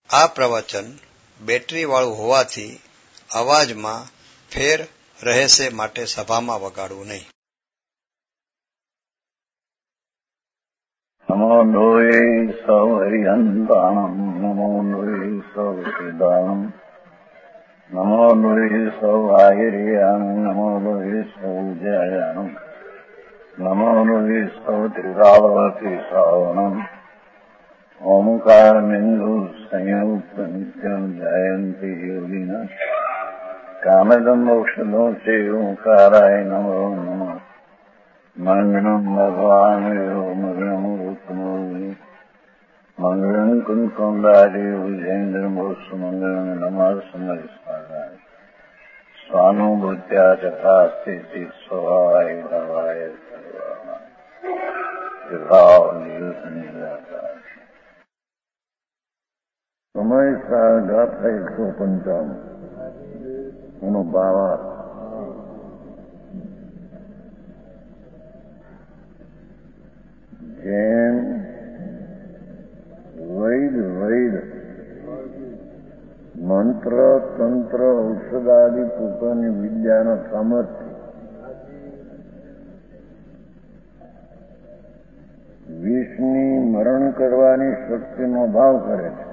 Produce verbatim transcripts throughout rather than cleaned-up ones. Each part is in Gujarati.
આ પ્રવચન બેટરી વાળું હોવાથી અવાજમાં ફેર રહેશે, માટે સભામાં વગાડવું નહીં. નમો લોહે સૌ હરિહંતાણમ, નમો લોહે સૌ હરિદાનમ, નમો લોહે સૌ આહિર્યામ, નમો લોહે સૌ જયામ, નમો લોહે સૌ ત્રિરાવતી શ્રાવણમ, ઓમકાર બિંદુ સંયુક્ત નિત્યમ જયંતી યોગિના, કામદમ મોક્ષદો છે ઓંકારાય નમો નમઃ. મંગળમ ભગવાન મંગળમ ઉત્તમો મંગળમ કુંકુંડારી વિજેન્દ્ર મોક્ષ મંગળમ નમઃ સમય સ્વાનુભૂત્યા તથા સ્થિતિ સ્વભાવાય ભવાય સમય ગાથા એકસો પંચાવન એનો ભાવાર્થ. જેમ વૈદ વૈદ મંત્ર તંત્ર ઔષધાદિ પોતાની વિદ્યાના સામર્થ્ય વિષની મરણ કરવાની શક્તિનો ભાવ કરે છે.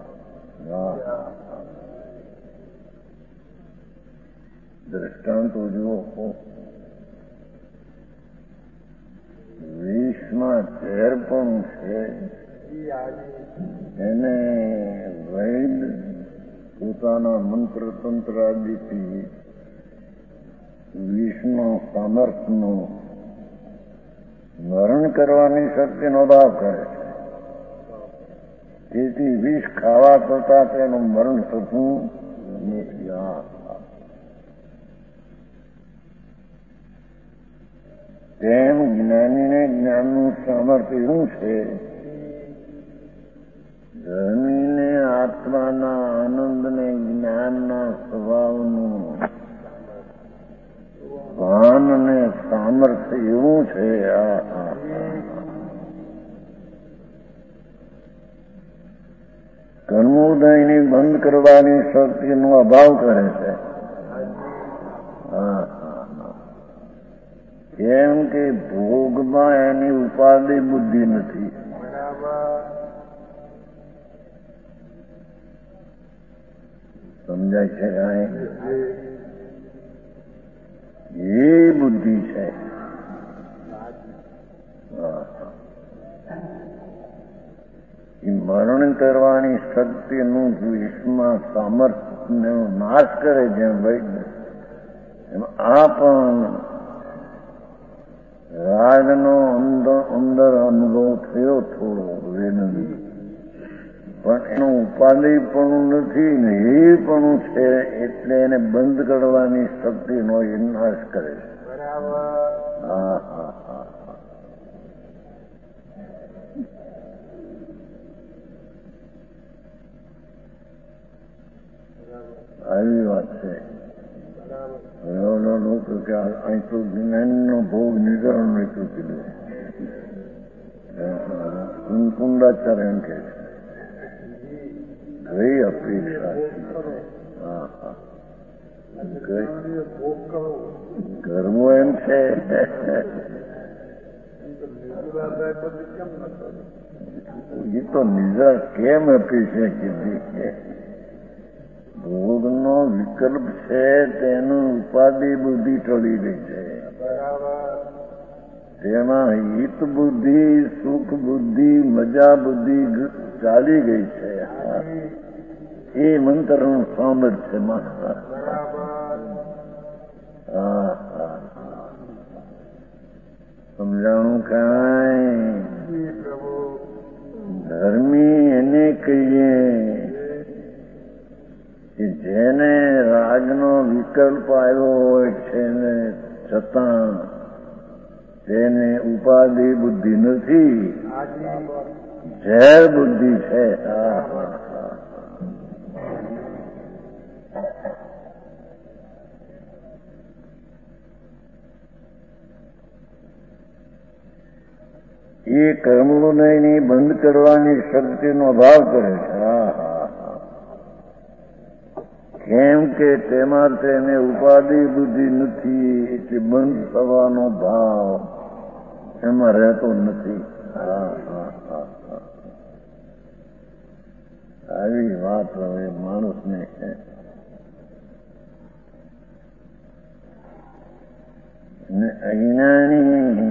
દ્રષ્ટાંતો જુઓ. વિષમાં ઝેર પણ છે, એને વૈદ પોતાના મંત્ર તંત્ર આદિથી વિષનો સામર્થ્યનો મરણ કરવાની શક્તિનો ભાવ કરે છે. તેથી વિષ ખાવા છતાં તેનું મરણ થતું નથી. તેમ જ્ઞાનીને જ્ઞાનનું સામર્થ્ય એવું છે, ધર્મીને આત્માના આનંદને જ્ઞાનના સ્વભાવનું ભાન અને સામર્થ્ય એવું છે. આ કર્મોદયની બંધ કરવાની શક્તિનો અભાવ કરે છે. હા કેમ કે ભોગમાં એની ઉપાધિ બુદ્ધિ નથી. સમજાય છે? એ બુદ્ધિ છે. એ મરણ કરવાની શક્તિનું વિષમાં સામર્થ્યનો નાશ કરે જેમ વૈદ્ય, એમ આ પણ રાગનો અંદર અનુભવ થયો થોડો વેદની, પણ એનું ઉપાધિ પણ નથી ને એ પણ છે, એટલે એને બંધ કરવાની શક્તિનો એ નાશ કરે છે. હા હા હા આવી વાત છે. લોકો કે અહીં તો જ્ઞાનનો ભોગ નિર્ધારણ નથી કીધું. કુંકુંડાચાર્ય એમ કે કઈ અપેક્ષા હા હા ઘરમાં એમ છે. એ તો નિર્ધાર કેમ અપેક્ષા કીધી? ભોગનો વિકલ્પ છે, તેનું ઉપાધિ બુદ્ધિ ટળી ગઈ છે. તેમાં હિત બુદ્ધિ, સુખ બુદ્ધિ, મજા બુદ્ધિ ચાલી ગઈ છે. એ મંત્રનું સામર્થ્ય માત્ર. હા હા સમજાણું? કાંઈ ધર્મી એને કહીએ કે જેને રાગનો વિકલ્પ આવ્યો હોય છે ને છતાં તેને ઉપાધિ બુદ્ધિ નથી, ઝેર બુદ્ધિ છે. એ કર્મોદયની બંધ કરવાની શક્તિનો અભાવ કરે છે. હા હા હા કેમ કે તેમાં તેને ઉપાધિ બુદ્ધિ નથી, એટલે બંધ થવાનો ભાવ એમાં રહેતો નથી. હા હા હા હા આવી વાત હવે માણસને ને અજ્ઞાની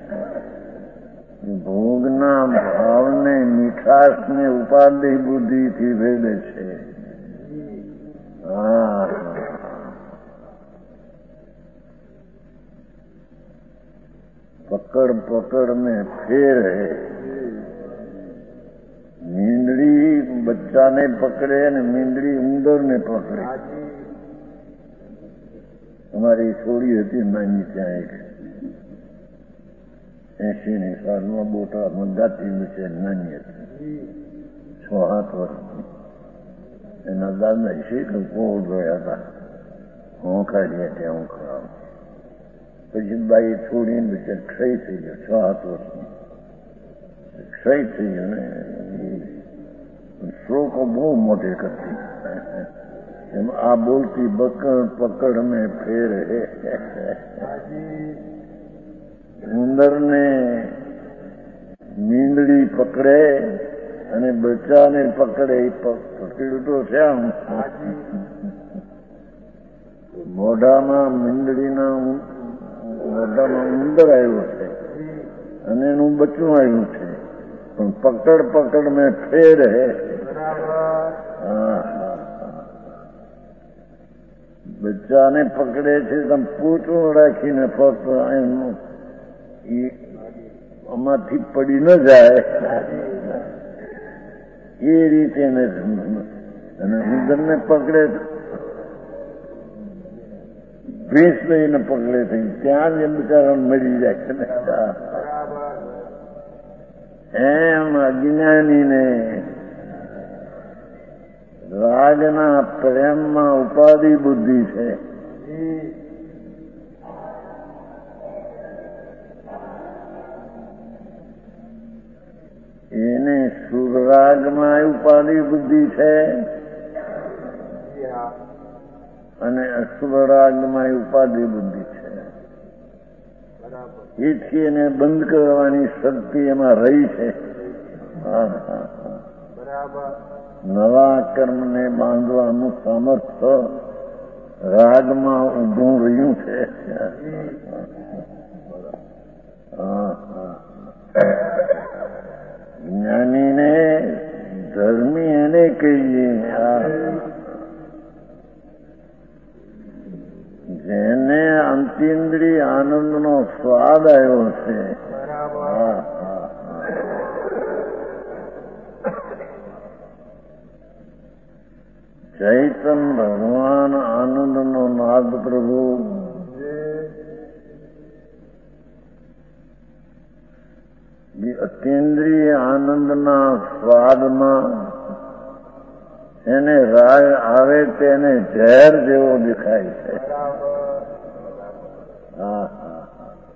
ભોગના ભાવને મીઠાશને ઉપાધિ બુદ્ધિથી ભેદે છે. હા પકડ પકડને ફેરે. મીંદડી બચ્ચાને પકડે અને મીંદડી ઉંદરને પકડે. અમારી છોડી હતી નાની ત્યાં એક એસી ની સાલમાં બોટાદમાં ગાતી નીચે નાની હતી, છ સાત વર્ષની. એના દાદા શીખ કોળ જોયા હતા, હોંકાડીએ ત્યાં હું ખરાબ. પછી બાઈ છોડીને બિચાર ક્ષય થઈ ગયો, છ સાત વર્ષની ક્ષય થઈ ગયો ને. શોકો બહુ મોટી કરતી. એમ આ બોલતી બકડ પકડ ને ફેરે. ઉંદરને મીંદડી પકડે અને બચ્ચાને પકડે. પકડ્યું તો છે આમ મોઢામાં મીંદડીના મોઢામાં ઉંદર આવ્યો છે અને એનું બચ્ચું આવ્યું છે, પણ પકડ પકડ ને ફેરે. હા બચ્ચાને પકડે છે તો પૂછું રાખીને ફક્ત એનું આમાંથી પડી ન જાય એ રીતે. અને ઉંદરને પકડે ભેંસ લઈને પકડે છે ત્યાં જ બિચારા મરી જાય છે. એમ અજ્ઞાનીને રાગના પ્રેમમાં ઉપાધિ બુદ્ધિ છે. એને સુરરાગમાં ઉપાધિ બુદ્ધિ છે અને અશુભરાગમાં ઉપાધિ બુદ્ધિ છે. એથી એને બંધ કરવાની શક્તિ એમાં રહી છે. નવા કર્મને બાંધવાનું સામર્થ્ય રાગમાં ઊભું રહ્યું છે. જ્ઞાનીને ધર્મી એને કહીએ જેને અંતિન્દ્રિય આનંદનો સ્વાદ આવ્યો છે. ચૈતન ભગવાન આનંદનો નાદ પ્રભુ અતિન્દ્રિય આનંદના સ્વાદમાં એને રાગ આવે તેને ઝેર જેવો દેખાય છે. હા હા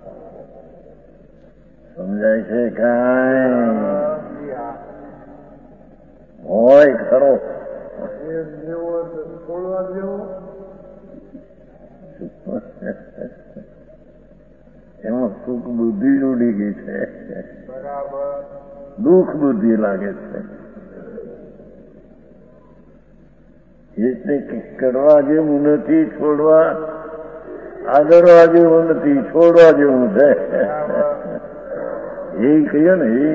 સમજાય છે કાંઈ હોય ખરો એમાં સુખ બુદ્ધિ ઉડી ગઈ છે, દુઃખ બુદ્ધિ લાગે છે. એટલે કે કરવા જેવું નથી, છોડવા આગળવા જેવું નથી, છોડવા જેવું છે. એ કહીએ ને એ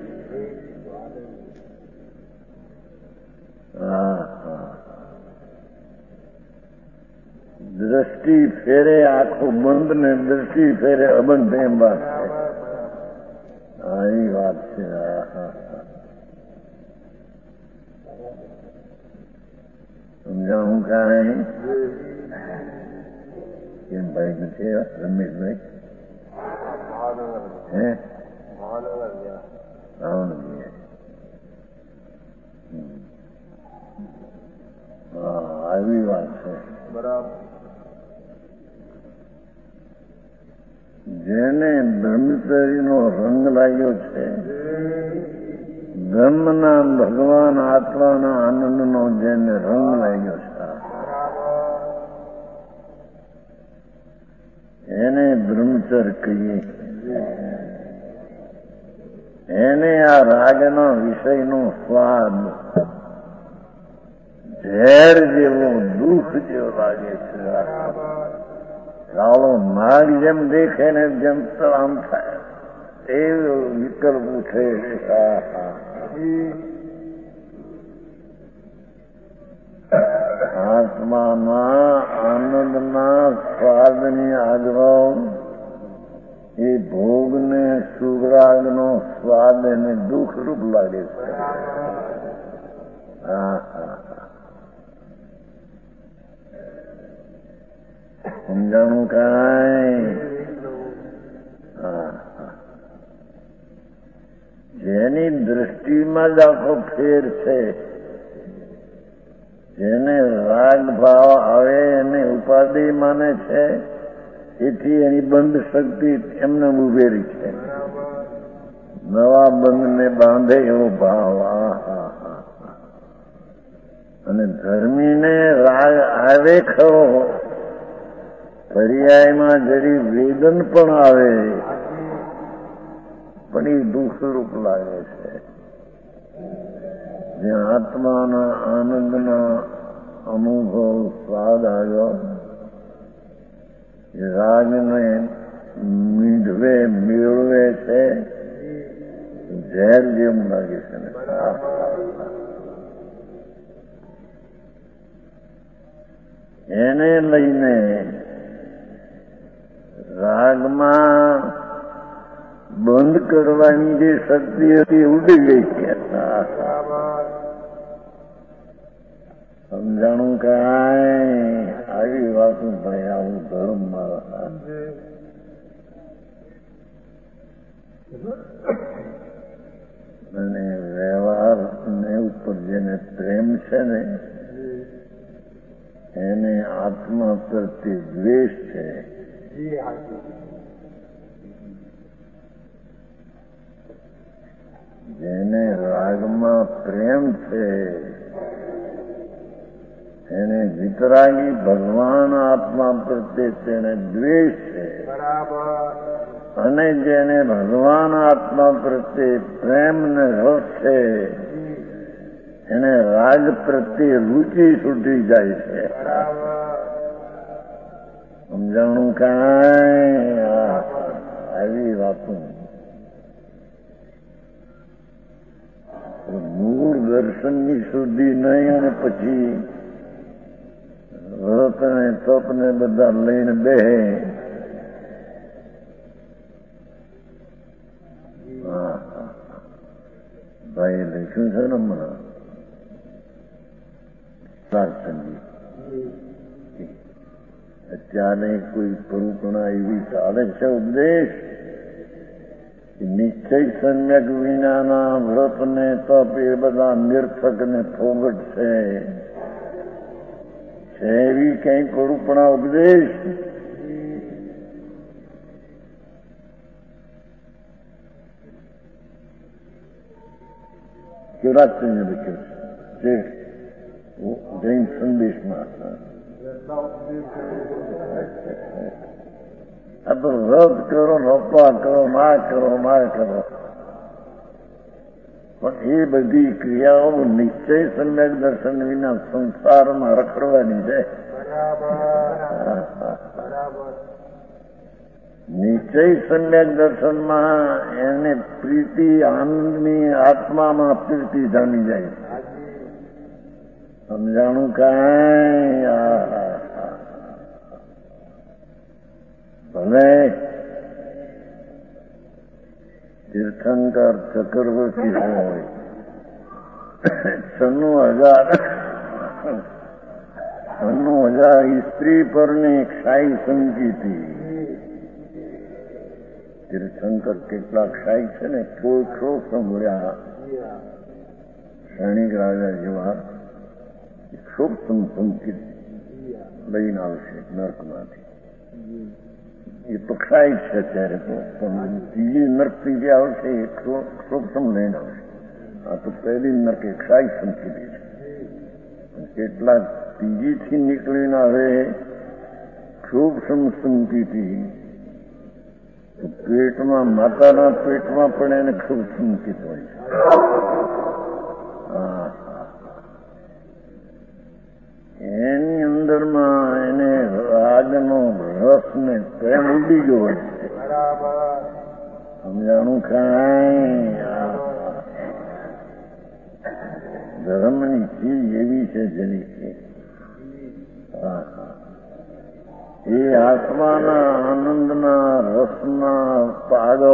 દ્રષ્ટિ ફેરે આખું બંધ ને દ્રષ્ટિ ફેરે અબંધ એમ વાત છે. હા એ વાત છે. સમજાવું કાંઈ કેમ ભાઈ નથી રમેશભાઈ? હે ભાવનગર. હા આવી વાત છે. બરાબર. જેને બ્રહ્મચર્યનો રંગ લાગ્યો છે, બ્રહ્મના ભગવાન આત્માના આનંદનો જેને રંગ લાગ્યો છે, એને બ્રહ્મચર કહીએ. એને આ રાગનો વિષયનો સ્વાદ ઝેર જેવો, દુઃખ જેવો લાગે છે. કાળો નાગ જેમ દેખે ને જેમ આમ થાય એવું વિકલ્પ ઉઠે. આત્માના આનંદના સ્વાદની આગળ એ ભોગને સુગરાગનો સ્વાદ એને દુઃખરૂપ લાગે છે. હા હા સમજાણું કાંઈ? જેની દ્રષ્ટિમાં જ આખો ફેર છે. જેને રાગ ભાવ આવે એને ઉપાધિ માને છે, એથી એની બંધ શક્તિ એમને ઉભેરી છે. નવા બંધને બાંધે એવો ભાવ. અને ધર્મીને રાગ આવે ખરો, પર્યાયમાં જરી વેદન પણ આવે, પણ એ દુઃખરૂપ લાગે છે. જ્યાં આત્માના આનંદના અનુભવ સ્વાદ આવ્યો, રાગને મીંઢવે મેળવે છે, ઝેર જેમ લાગે છે. એને લઈને રાગમાં બંધ કરવાની જે શક્તિ હતી ઉડી ગઈ છે. સમજાણું કાંઈ? આવી વાતો ભાઈ આવું ધર્મ મારા અને વ્યવહાર ને ઉપર જેને પ્રેમ છે ને એને આત્મા પ્રત્યે દ્વેષ છે. જેને રાગમાં પ્રેમ છે એને વિતરાગી ભગવાન આત્મા પ્રત્યે તેને દ્વેષ છે. અને જેને ભગવાન આત્મા પ્રત્યે પ્રેમ ને રસ છે એને રાગ પ્રત્યે રુચિ છૂટી જાય છે. સમજાણું કાંઈ? આવી વાતો મૂળ દર્શનની શુદ્ધિ નહીં અને પછી વ્રત ને તપ ને બધા લઈને બેહે. ભાઈ લખ્યું છે ને હમણાં અત્યારે કોઈ કરુણા એવી ચાલે છે ઉપદેશ, નિશ્ચય સમ્યક વિનાના વ્રત ને તપ એ બધા નિર્થક ને ફોગટ છે. એવી કઈ કરુણા ઉપદેશ? કેવરાજચંદ્ર લખ્યો છે જૈન સંદેશમાં. આ તો વ્રત કરો, નોપા કરો, ના કરો ના કરો, પણ એ બધી ક્રિયાઓ નિશ્ચય સમ્યક દર્શન વિના સંસારમાં રખડવાની છે. નિશ્ચય સમ્યક દર્શનમાં એને પ્રીતિ આનંદની આત્મામાં પ્રીતિ જામી જાય. સમજાણું કાંઈ? ભલે તીર્થંકર ચક્રવર્તી હોય, છન્નું હજાર છન્નું હજાર સ્ત્રી પરની ક્ષાઈ સંકી હતી. તીર્થંકર કેટલાક ક્ષાઈ છે ને કોઈ ક્ષો સંભળ્યા સૈનિક રાજા જેવા ક્ષોભ સંકિત લઈને આવશે નર્કમાંથી. એ તો ક્ષાઈ છે અત્યારે તો, પણ ત્રીજી નર્કથી જે આવશે એ ક્ષોભસમ લઈને આવશે. આ તો પહેલી નર્ક એ ક્ષાઈ સંકિતી છે. કેટલાક ત્રીજીથી નીકળીને હવે સૂક્ષ્મ સંકિતી, પેટમાં માતાના પેટમાં પણ એને ખૂબ સંકિત હોય છે. એની અંદરમાં એને રાગનો રસ ને પ્રેમ ઉડી ગયો હોય છે. સમજાણું કાંઈ ધર્મની ચીજ એવી છે જેની છે એ આત્માના આનંદના રસના પાડો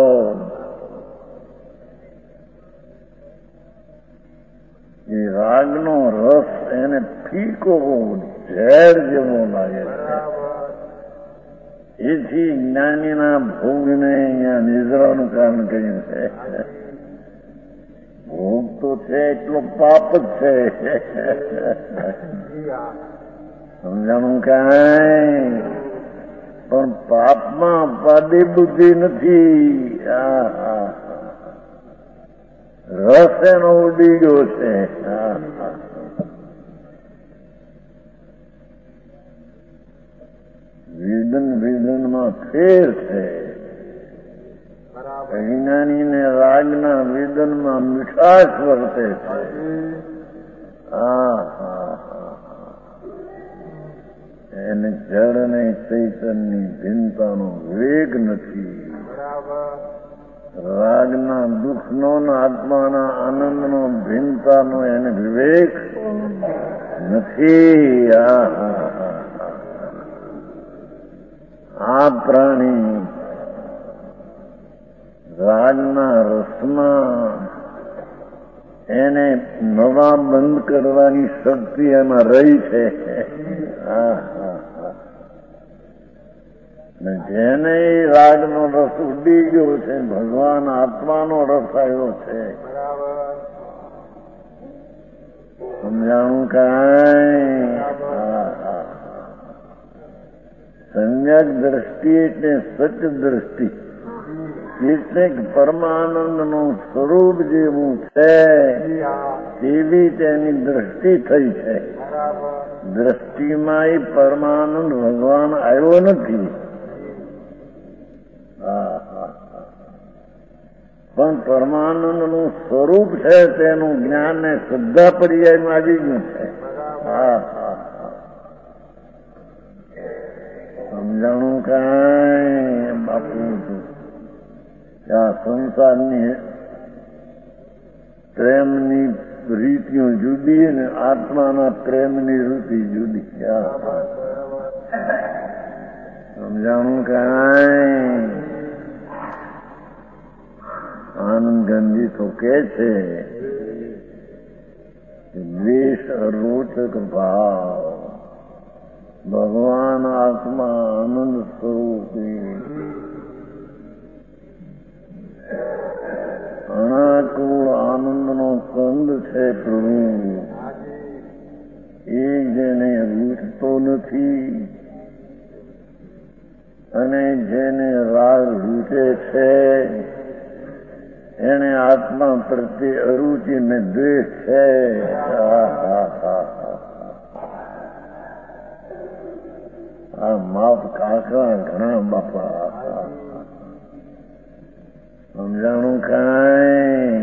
એ રાગનો રસ એને ફીકો ઝેર જેવો લાગે છે. એથી જ્ઞાનીના ભોગને અહીંયા નિદ્રાનું કારણ કહ્યું છે. ભોગ તો છે એટલો પાપ જ છે. સમજાણું કાંઈ પણ પાપમાં અપાદી બુદ્ધિ નથી. રસ એનો ઉડી ગયો છે. વેદન વેદનમાં ફેર છે. જ્ઞાની ને રાગના વેદનમાં મીઠાશ વર્તે છે. હા હા એને જળ અને ચૈતનની ભિન્નતાનો વેગ નથી. રાગના દુઃખનો આત્માના આનંદનો ભિન્નતાનો એને વિવેક નથી. આ પ્રાણી રાગના રસમાં એને નવા બંધ કરવાની શક્તિ એમાં રહી છે. જેને રાગનો રસ ઉડી ગયો છે, ભગવાન આત્માનો રસ આવ્યો છે. સમજાણું કાંઈ સમ્યક દ્રષ્ટિ એટલે સચ દ્રષ્ટિ એટલે પરમાનંદનું સ્વરૂપ જેવું છે તેવી તેની દ્રષ્ટિ થઈ છે. દ્રષ્ટિમાં એ પરમાનંદ ભગવાન આવ્યો નથી, પણ પરમાનંદનું સ્વરૂપ છે તેનું જ્ઞાન ને શ્રદ્ધા પર્યાયમાં આવી ગયું છે. હા હા સમજાણું કાંઈ બાપુ આ સંસારની પ્રેમની રીતિઓ જુદી ને આત્માના પ્રેમની રીતિ જુદી. સમજાણું કાંઈ આનંદ ગાંધી તો કે છે દ્વેષ અરોચક ભાવ ભગવાન આત્મા આનંદ સ્વરૂપી અનાકુળ આનંદનો કંદ છે પ્રભુ. એ જેને રૂચતો નથી અને જેને રાગ રૂચે છે એને આત્મા પ્રત્યે અરુચિ ને દ્વેષ છે. આ માપ કાકરા ઘણા બાપા. સમજાણું કાંઈ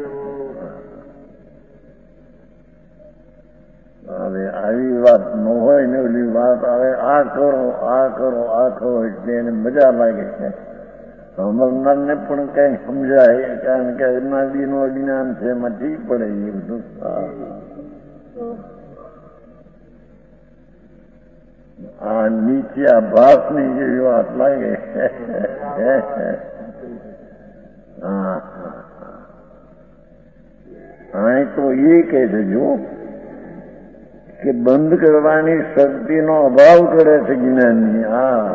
હવે આવી વાત ન હોય ને ઓલી વાત આવે આ કરો આ કરો આ કરો એટલે એને મજા લાગે છે. સમજનારને પણ કઈ સમજાય કારણ કે અનાદિનો જ્ઞાન છે એમાં ઠીક પડે એ બધું. આ નીચે આ ભાસની જેવી વાત લાગે. હા અહીં તો એ કહે છે જો કે બંધ કરવાની શક્તિનો અભાવ કરે છે જ્ઞાનની. હા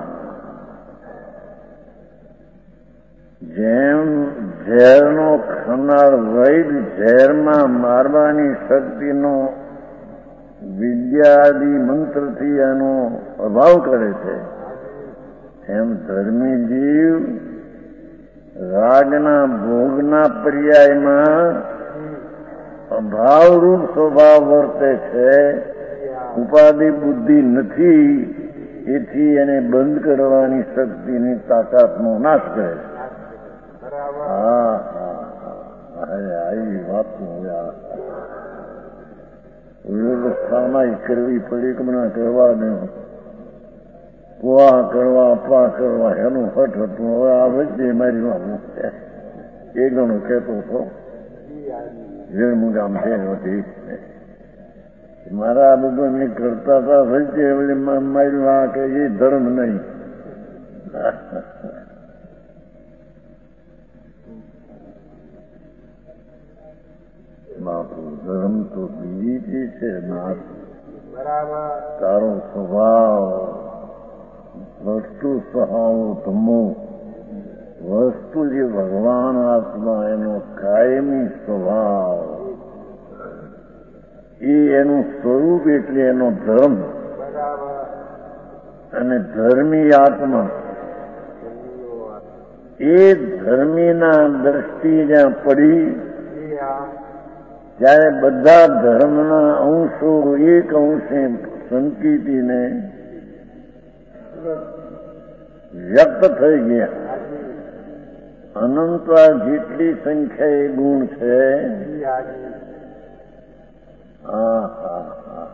જેમ ઝેરનો ખનાર વૈદ ઝેરમાં મારવાની શક્તિનો વિદ્યાદિ મંત્રથી એનો અભાવ કરે છે, એમ ધર્મી જીવ રાગના ભોગના પર્યાયમાં અભાવરૂપ સ્વભાવ વર્તે છે. ઉપાધિ બુદ્ધિ નથી એથી એને બંધ કરવાની શક્તિની તાકાતનો નાશ કરે છે. હા હા આવી વાત વ્યવસ્થામાં કરવી પડી કે મને કરવા દે કુવા કરવા અપા કરવા એનું હઠ હતું. હવે આ વચ્ચે મારી વાત એ ઘણું કહેતો હતો ઝીણમું ગામ છે હતી મારા બધું એમને કરતા હતા વચ્ચે મારી વાત કે એ ધર્મ નહીં. બાપુ ધર્મ તો બીજી ચીજ છે નાથ. તારો સ્વભાવ વસ્તુ સ્વભાવ ધમો વસ્તુ જે ભગવાન આત્મા એનો કાયમી સ્વભાવ એ એનું સ્વરૂપ એટલે એનો ધર્મ અને ધર્મી આત્મા એ ધર્મીના દ્રષ્ટિ જ્યાં પડી ત્યારે બધા ધર્મના અંશો એક અંશે સંકીતીને વ્યક્ત થઈ ગયા. અનંત જેટલી સંખ્યા એ ગુણ છે. હા હા હા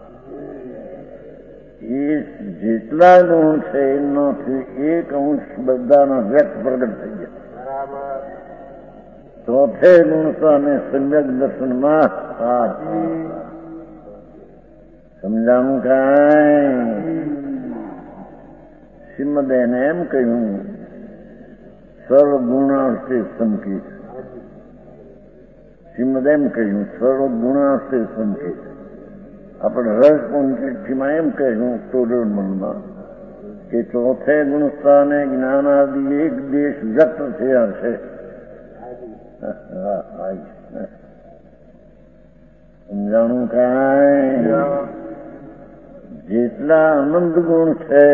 એ જેટલા ગુણ છે એનાથી એક અંશ બધાના વ્યક્ત પ્રગટ થઈ ગયા. ચોથે ગુણ અને સમ્યક દર્શનમાં સમજાવું કાંઈ શ્રીમદેને એમ કહ્યું સર્વ ગુણાર્થે સંકિત. શ્રીમદ એમ કહ્યું સર્વ ગુણાર્થે સંકિત. આપણે રસપંચીમાં એમ કહ્યું તોડર મનમાં કે ચોથે ગુણસ્થાને જ્ઞાનાદિ એક દેશ વ્યક્ત થયા છે. સમજાણું કાંઈ જેટલા અનંત ગુણ છે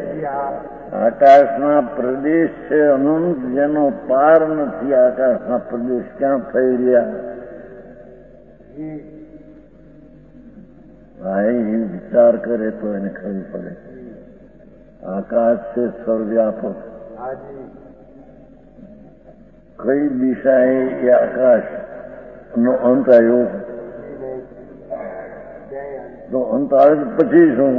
આકાશના પ્રદેશ છે અનંત જેનો પાર નથી. આકાશના પ્રદેશ ક્યાં થઈ રહ્યા ભાઈ વિચાર કરે તો એને ખબર પડે. આકાશ છે સર્વવ્યાપક. કઈ દિશાએ એ આકાશ નો અંત આવ્યો તો અંત આવે પછી શું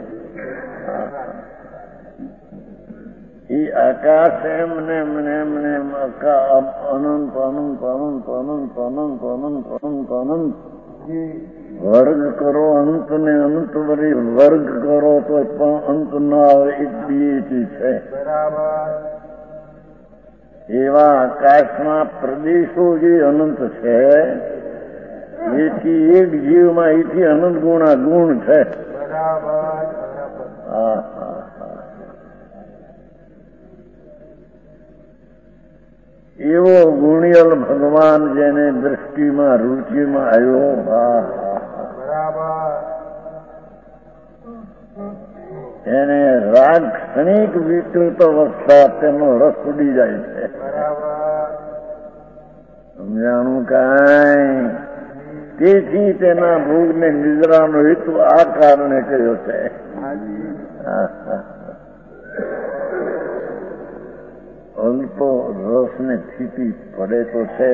એ આકાશ એમને એમને એમને અનંત અનંત અનંત અનંત અનંત અનંત અનંત અનંત વર્ગ કરો અંત ને અંત વળી વર્ગ કરો તો પણ અંત ના આવે એટલી ચીજ છે. એવા આકાશમાં પ્રદેશો જે અનંત છે એથી એક જીવમાં એથી અનંત ગુણા ગુણ છે. હા હા હા એવો ગુણિયલ ભગવાન જેને દ્રષ્ટિમાં રુચિમાં આવ્યો. હા હા એને રાગ ક્ષણિક વિકૃત અવસ્થા તેનો રસ ઉડી જાય છે. સમજાણું કાંઈ તેથી તેના ભોગને નિદ્રાનો હેતુ આ કારણે કર્યો છે. અલ્પો રસને સ્થિતિ પડે તો છે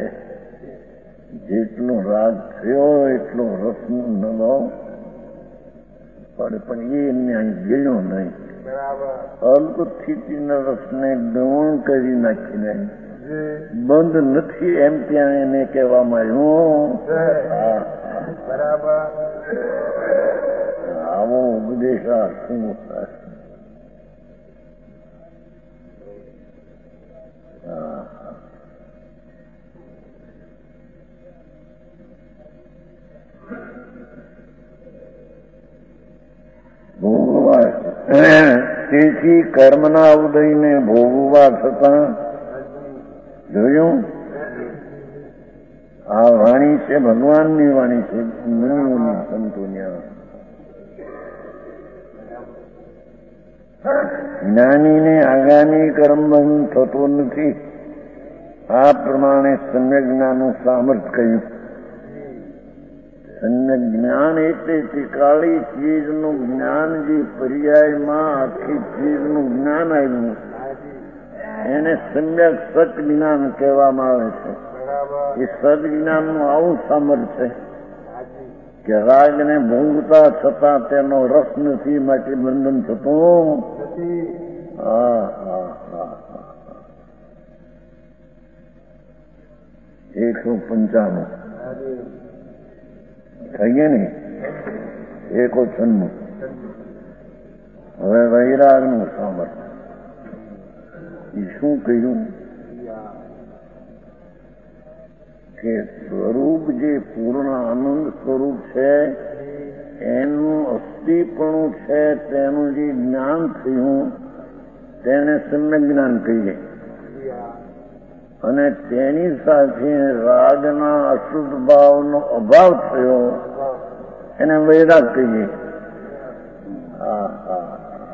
જેટલો રાગ થયો એટલો રસનો નવો પડે પણ એ ન્યાય ગયો નહીં. અલ્પ સ્થિતિના રસને ગૌણ કરી નાખીને બંધ નથી એમ ત્યાં એને કહેવામાં આવ્યું. આવો ઉપદેશ શું ભોગવા તેથી કર્મના ઉદયને ભોગવા થતા જોયું આ વાણી છે ભગવાનની વાણી છે મુનિઓની સંતોની. જ્ઞાનીને આગામી કર્મબંધ થતો નથી. આ પ્રમાણે સમ્યક જ્ઞાનનું સામર્થ્ય કહ્યું. સમ્યક જ્ઞાન એટલે ટીકાળી ચીજનું જ્ઞાન જે પર્યાયમાં આખી ચીજનું જ્ઞાન આવ્યું એને સમ્યક સત જ્ઞાન કહેવામાં આવે છે. એ સદજ્ઞાનનું આવું સામર્થ્ય કે રાગને ભૂંગતા છતાં તેનો રસ નથી, માટે બંધન થતું. હા હા હા એકસો પંચાણું થઈ ગયા ને એકો છન્નું. હવે વૈરાગનું સામર્થ્ય એ શું કહ્યું કે સ્વરૂપ જે પૂર્ણ આનંદ સ્વરૂપ છે એનું અસ્થિપણું છે, તેનું જે જ્ઞાન થયું તેને સમ્યક જ્ઞાન કહીએ. અને તેની સાથે રાગના અશુદ્ધ ભાવનો અભાવ થયો એને વૈરાગ કહીએ. હા હા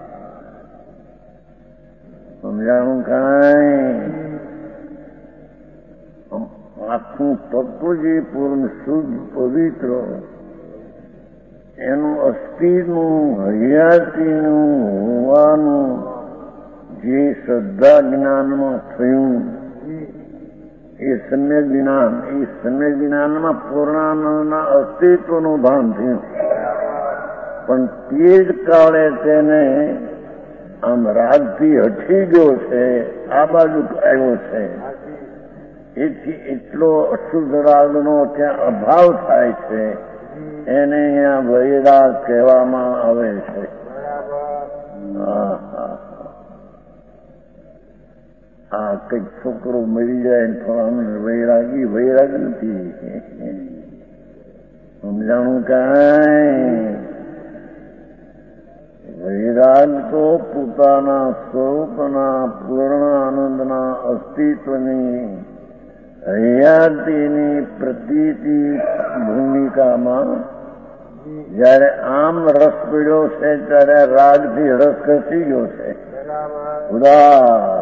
સમજાણું કાંઈ? આખું તત્વ જે પૂર્ણ શુદ્ધ પવિત્ર એનું અસ્થિનું હયાતીનું હોવાનું જે શ્રદ્ધા જ્ઞાનમાં થયું એ સમ્યક જ્ઞાન, એ સમ્યક જ્ઞાનમાં પૂર્ણાનંદના અસ્તિત્વનું ભાન થયું. પણ તે જ કાળે તેને આમ રાગથી હટી ગયો છે, આ બાજુ આવ્યો છે. એથી એટલો અશુદ્ધ રાગનો ત્યાં અભાવ થાય છે, એને અહીંયા વૈરાગ કહેવામાં આવે છે. હા હા આ કંઈક છોકરો મરી જાય થોડા વૈરાગી વૈરાગ નથી. સમજાણું કાંઈ? વૈરાગ તો પોતાના સ્વરૂપના પૂર્ણ આનંદના અસ્તિત્વની હયાતીની પ્રતીતિ ભૂમિકામાં જયારે આમ રસ પીડ્યો છે ત્યારે રાગથી રસ ખસી ગયો છે. ઉદાસ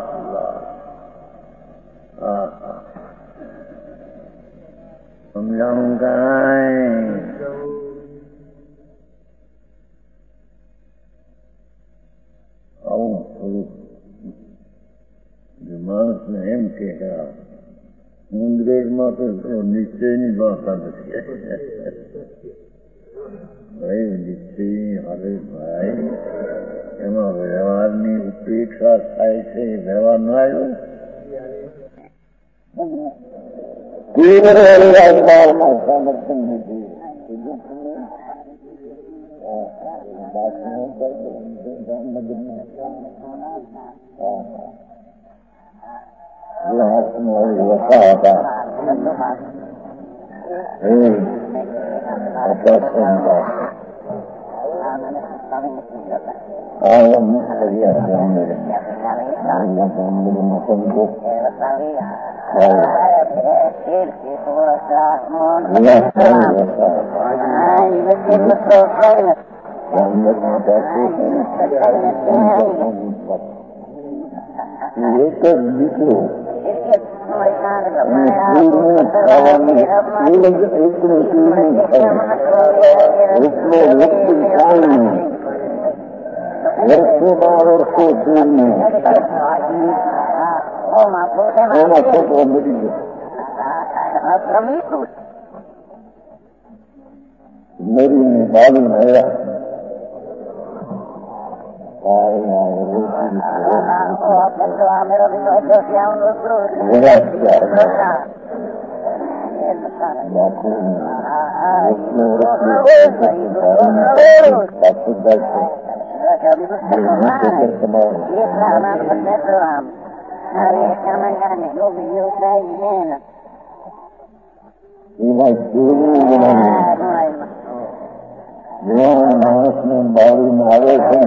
સમજાણું કાંઈ? આવું સ્વરૂપ માણસને એમ કે મુંદરેમાં તો નિશ્ચયની ભાષા નથી. ભાઈ નિશ્ચય હારે ભાઈ એમાં વ્યવહારની ઉપેક્ષા થાય છે. એ વ્યવહાર ના આવ્યો સમર્થન નથી. વસા હતા એક જ દીકરો વર્ષોના વર્ષો દૂરનું એના છોકરો મરી ગયો. મરીને બાળી મળ્યા. માણસને બાળીને આવે છે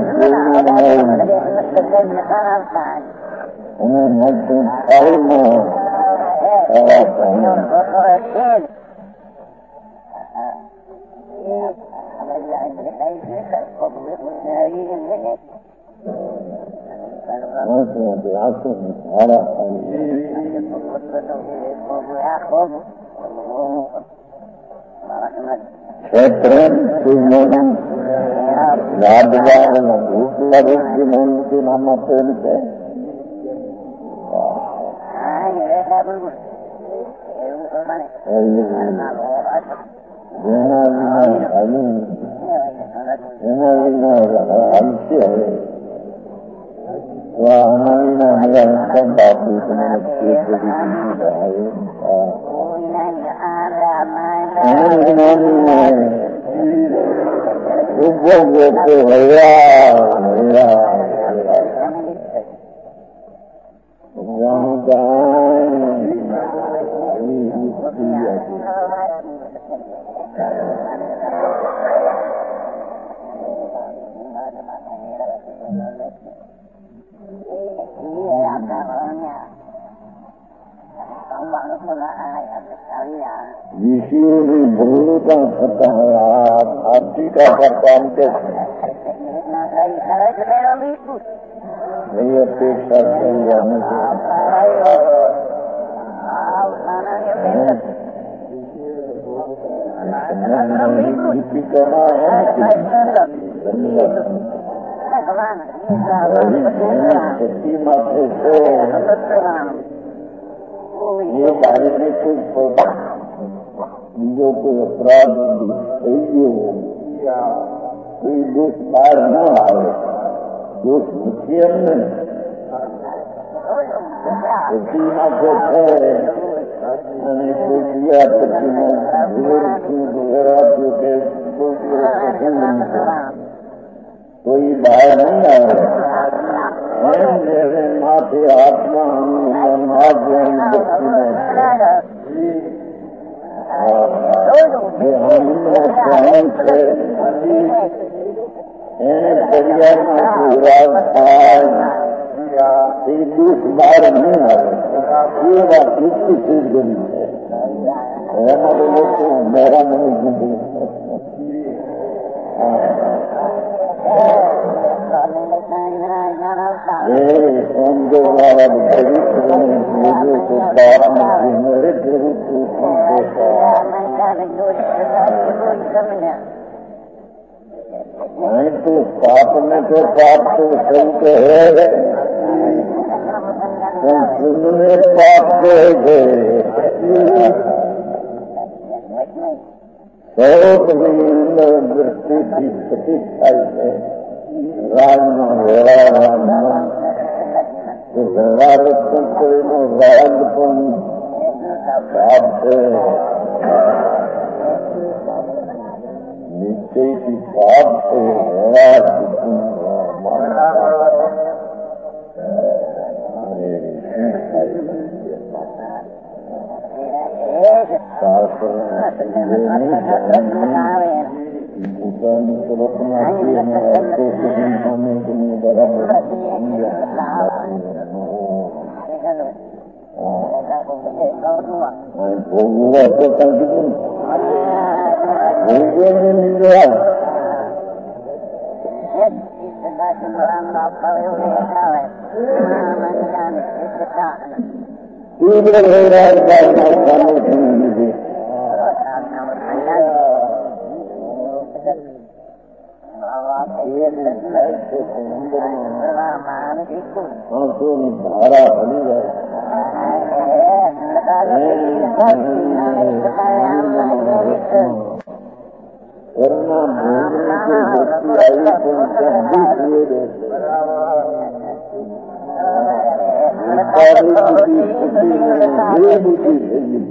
અને મધ્ય થાળીમાં क्षेत्रम सुमोनम राजवान भूतलरूप की नाम से विषयों की भूलता करता है आप आपकी का करता हमके नहीं अपेक्षा से जाने से करना है छुट्टी माथे से ये बारे में कुछ जो कोई अपराध सही हो कोई दोष बाहर न आए दोष मुखियन में सीमा को है दिया कोई बाहर नहीं आए मेरे माथे आत्मा दूस बार नहीं आ ये बात दूसरी चीज बनी है मेरा नहीं उनके द्वारा मेरे नहीं तो पाप में तो पाप तो सही तो है सुनने पाप तो है बहुत दृष्टि की प्रतिष्ठाई है राजमा घोड़ा राजमा तो घोड़ा रक्षण कोई नो राजपन प्राप्त है निश्चय की पाप से घोड़ा भोगुआ तो कंटिन्यू भोगे में मिल गया तीव्र हो रहा है आंखों में धारा बनी जाए करना भूलने के व्यक्ति आई तो उनका दुख हुए रहते ये बुद्धि सही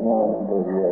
स्नान तो दिया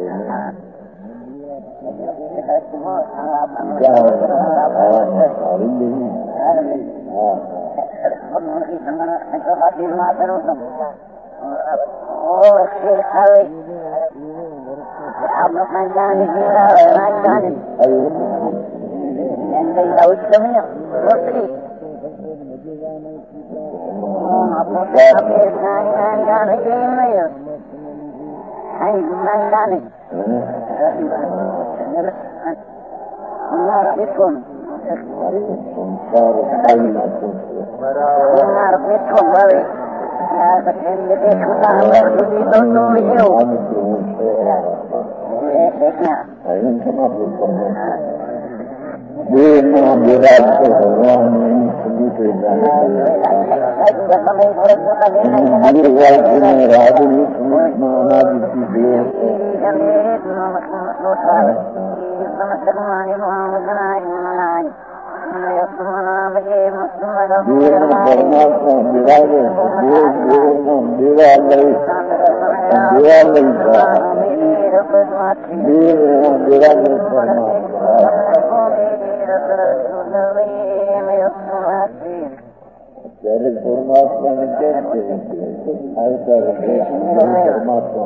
परमात्मा ने कहते ऐसा परमात्मा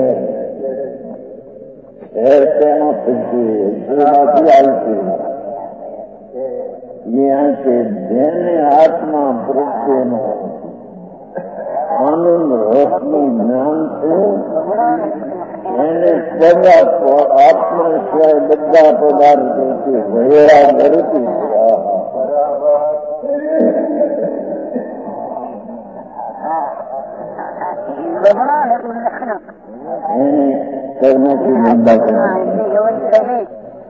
ऐसा फिरती आई यहाँ के देने आत्मा प्रत्येन आनंद रोशनी ज्ञान से એને આત્મા સિવાય બધા પદાર્થોથી વહેરા કરતી એને કર્મથી નિંદા કરે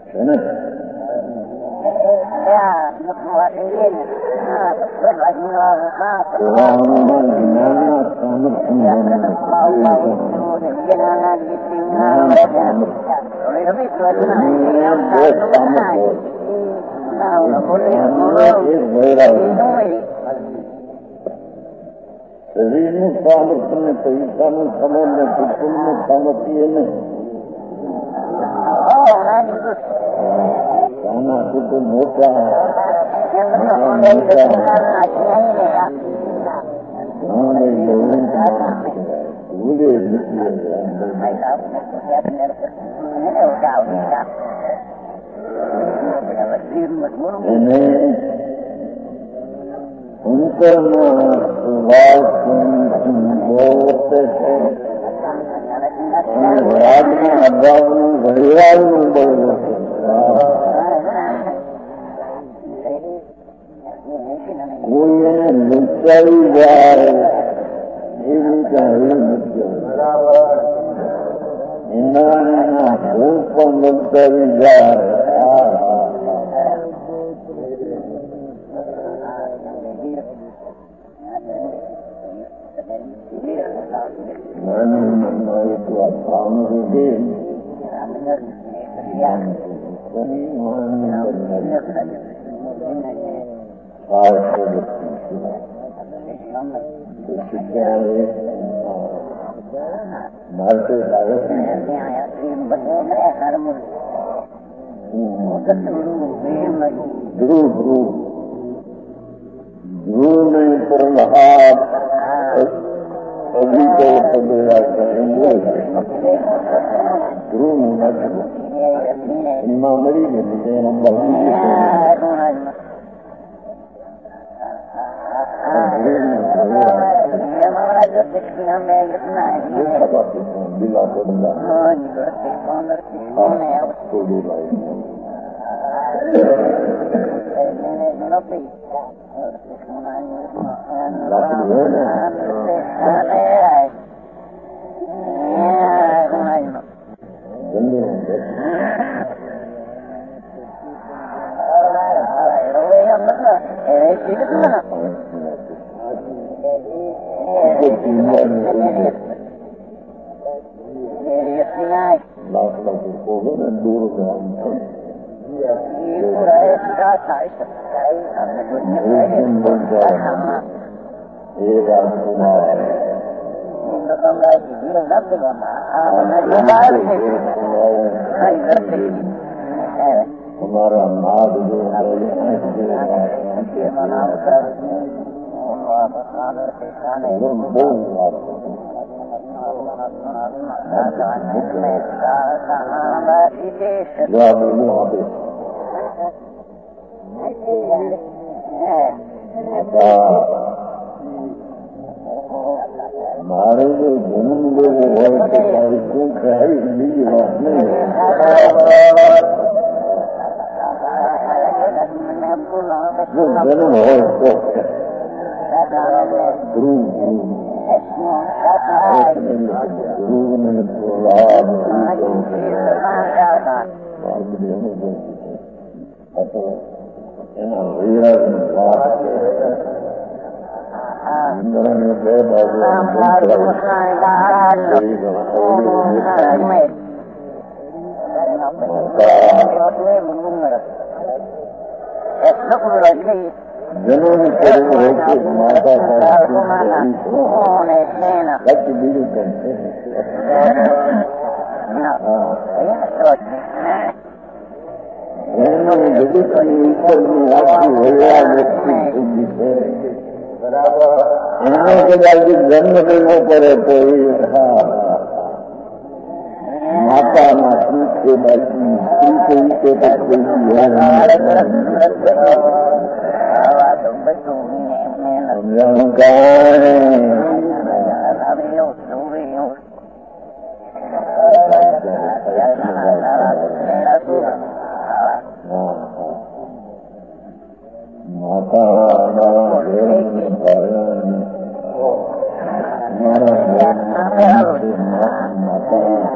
શરીરનું સામર્થ્ય ને પૈસાનું સમય ને કુટુંબનું સામર્થ્ય નહીં. નાના કુટુંબ મોટા ભૂલે એને અંતરમાં રાતના અભાવનું ઘડિયાળનું બળ કોઈ એને લુચાવી જાય એવી કાંઈ નથી. એના એના ભૂલ પણ લુચાવી જાય. ધ્રુવ ધ્રુવ ધ્રુવ નહીં પ્રહલાદ અભિતો ધ્રુવ નથી એમાં મળી ગઈ bila benda tuduh lain हमारा नाद जो हमारे जो जन्म लोग क्यों कहे नहीं बात नहीं जो जन्म हो तो गुरु गुरु ने बोला जनों करो होके माता का लक्ष्य बीड़ी करते हैं जगत की ऊपर में आपकी भैया व्यक्ति बुद्धि है इन्हों के बाद जन्म देने पर तो माता मातृ के बाकी स्त्री को ही तो हम कहाँ हैं माता माता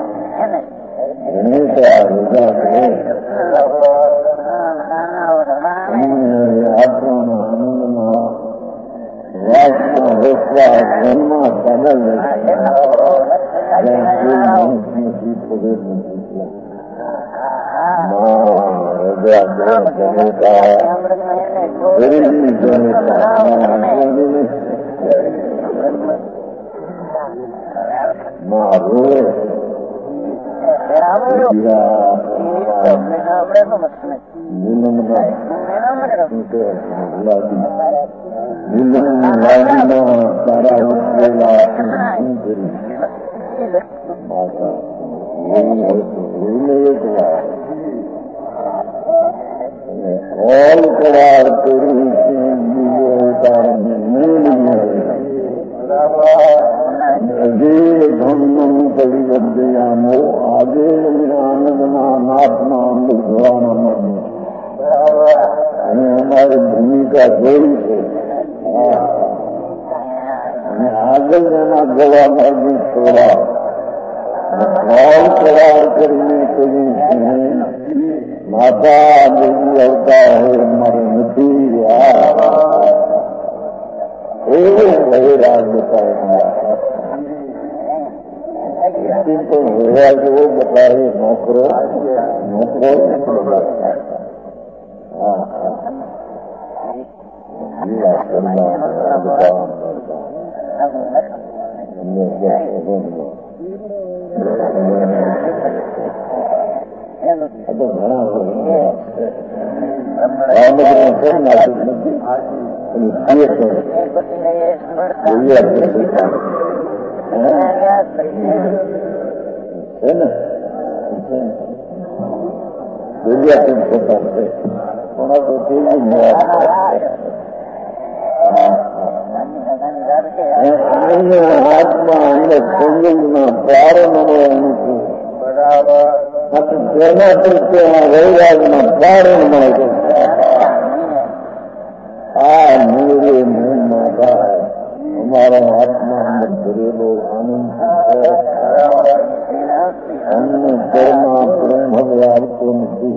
हमेशा रोजा है आत्मा आनंदमा वासना होता जन्मा बदल all करार करी अजे धम्म परिवर्तयामो आगे आनंदनात्मा हमारी भूमिका जोड़ी है आगे जाना गवा भी छोड़ा all करार करने के लिए माता देवी होता है हमारे मुठी वही राज बताएगा तो होगा जो वो बताए नौकरो नौकरो तो घना हो है ना दुनिया तुम होता है होना तो ठीक ही है आत्मा अंदर संगीना प्रारंभ ಮತ್ತು ಪ್ರೇಮಾತೃತ್ಯ ವೈರಾಗ್ನ ಪ್ರಾರಂಭ ಮಾಡಿದೆ ಆ मेरे मुंह माता है हमारा आत्मा अंदर बड़े लोग आनंद हमने कर्मा प्रेम भगवान को नहीं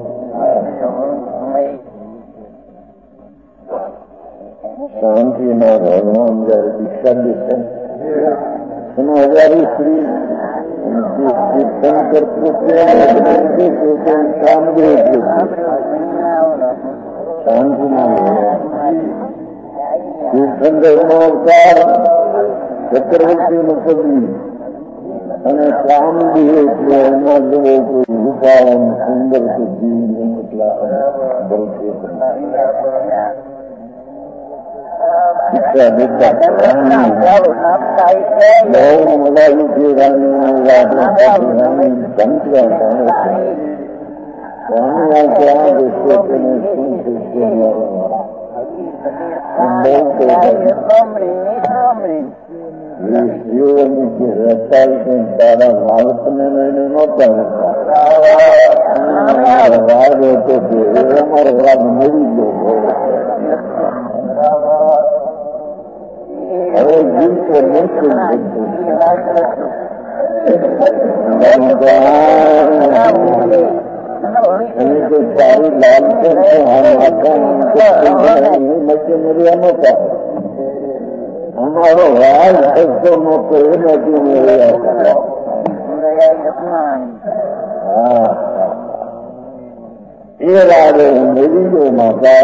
शांति न भगवान जरा दीक्षा देते सुनो हजारी श्री शंकर शांति न चक्रवर्ती मतलब અને કામ બી એટલે એના જેવો કોઈ રૂપાળો સુંદર કે જીવ એટલા બળથી બહુ મજા ઉઠી રાણી જીવનની જે રચાય છે તારા બાળકને લઈને નહોતા વાદ હતો કે અમારો વાદ મળી ગયો. હવે જીવ તો મુશ્કેલ અને કોઈ સારી લાલ છે મશીનરીયા નહોતા. અમારો વાદ થતો નહોતો એ નથી મળ્યા. હા એ રાડે મેરી ગયો માતા.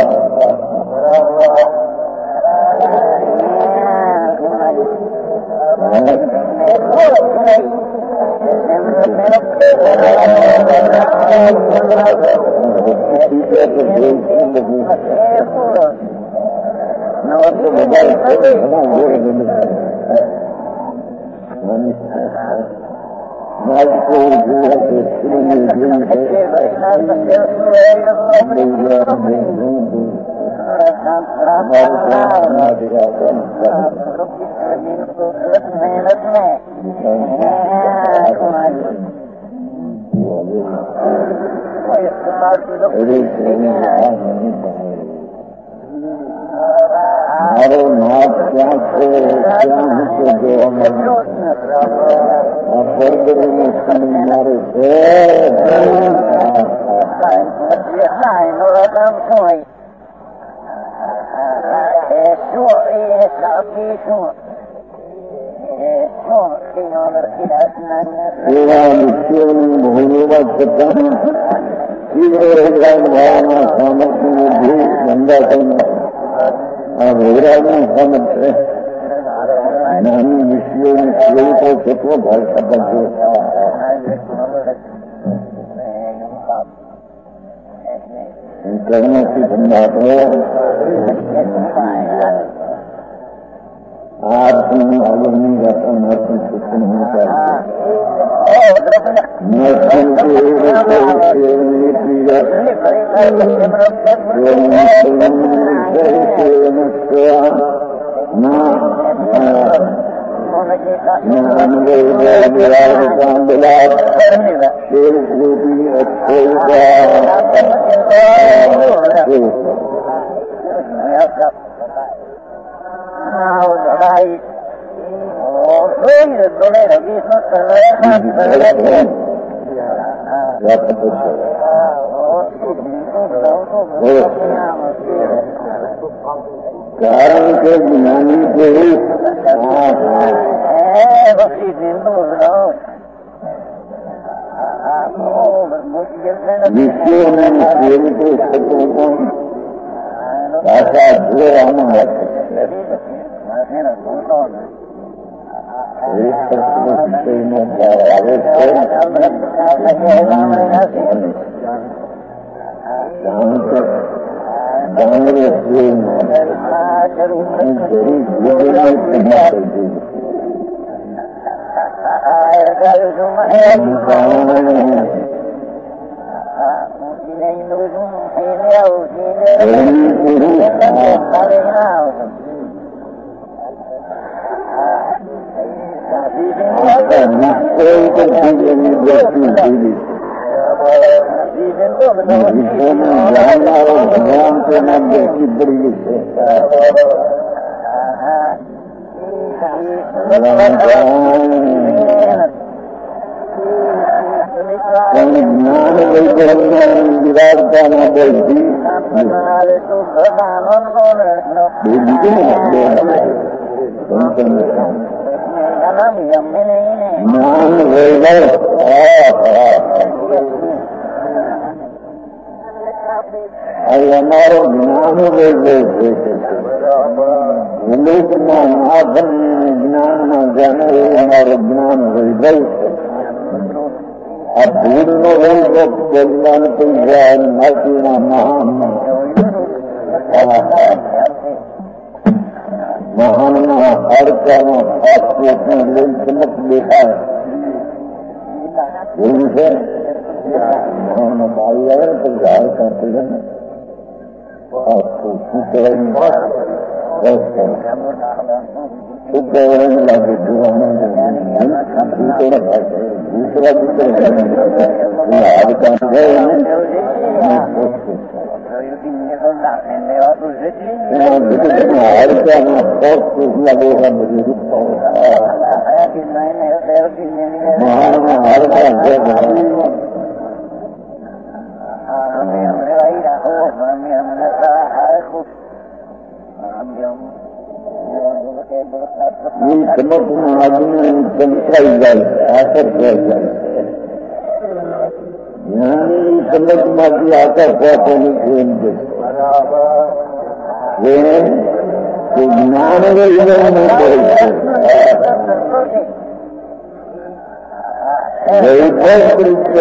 No, તો બધા ઘણા જોડે ગમે નાટકો જોયા છે, ફિલ્મ જોઈ છે, મારો નાથ ક્યાં છે, ક્યાં છે જોવા આ પરગરનું સમય મારે છે. એવા નિત્યોની ભૂમિમાં છતાં તીવ્ર ભાવના સામર્થ્યની ભૂ ગંગા થઈને આ વૈરાગનું સામર્થ્ય નાની વિષયોની સ્વરૂપો કેટલો ભાષા બનતો કર્મથી બંધાતો આત્મનું આગળની વાતા નરસિંહ સૂચન હોતા કારણ કે જ્ઞાની પુરુષ વિષયોને સ્વરૂપો થતું પણ ભાષા જોવામાં આવે ભગવાન તેના બેસી પડી છે. જ્ઞાન વિરાટતાના બેસી જ્ઞાન વૈભવ અમારો જ્ઞાન વૈભવ છે. વિલોકના નાથને જ્ઞાનમાં જાણે એ અમારું જ્ઞાન વૈભવ છે. આ ભૂલનો વૈભવ ભગવાન થઈ જાય માટીના મહાનમાં મહાનના હાડકામાં ફાસ્ટફૂડને લઈ ચમક દેખાય એવું છે. મહાન બાળી આવે ને પછી હાડકા થઈ જાય ને ફાસ્ટફૂડ શું કહેવાય શું કહેવાય લાગે દૂસરા દૂસરા હાડકા જાય ને ચમકમાં આદમી ચમકાઈ જાય આકર થઈ જાય. જ્ઞાની ચમકમાંથી આકર પહોંચેલી પ્રેમ છે. જ્ઞાન વૈભવનું કહે છે. વૈભવ તરીકે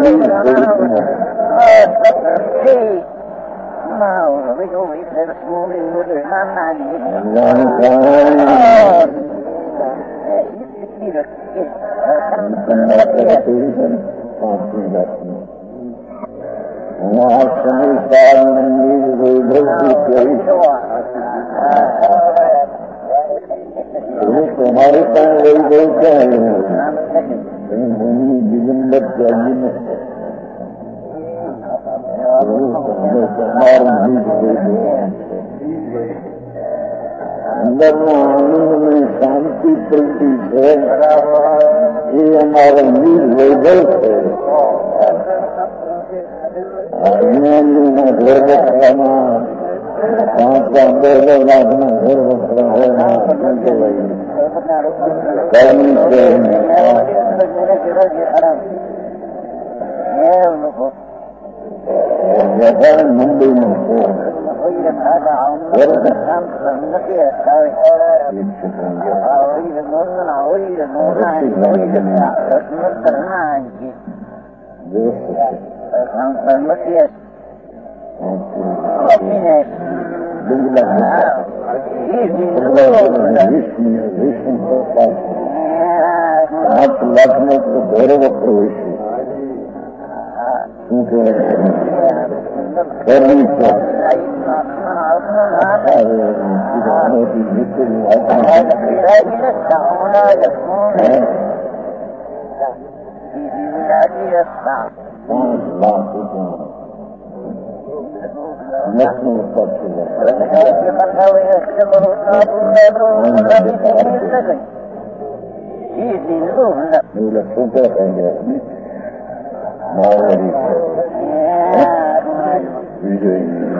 તમારે પણ વૈભવ ક્યાં ભૂમિ દિગંબર ત્યાગીને અંદરના આનંદને શાંતિ પ્રગટી છે એ અમારો નિજ વૈભવ છે. અજ્ઞાનીના ઘર વખરામાં પાંચ પાંચ દસ લાખના ઘર વખરા હોય શું કહેવાય કર્મી છે. મુંબઈમાં પાંચ લાખનો તો ઘર વખરો હોય છે. શું કહેવાય કરવી છે. પાંચ લાખ નસનું ઉપર શું કહેવાય માવડી વિજય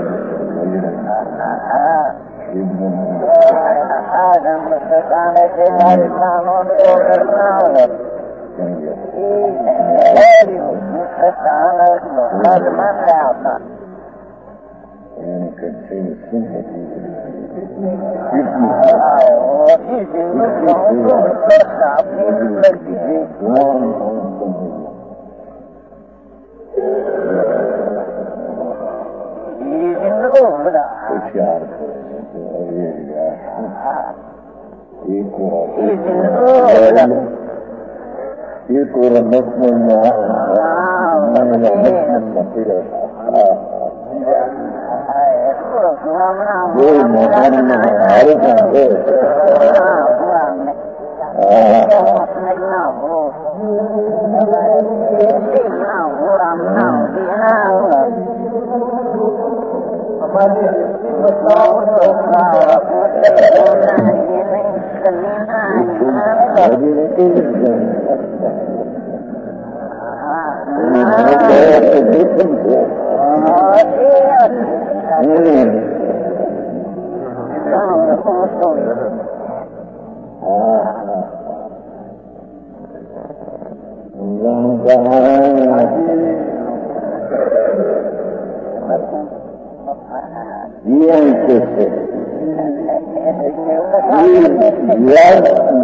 एक और नस्म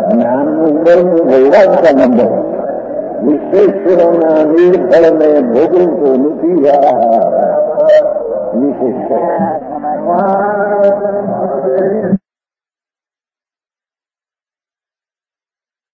જ્ઞાનનું ઉંમરનું વૈરાગતા નંબર વિશેષણોના નિર્ફળને ભોગવતો નથી. વિશેષ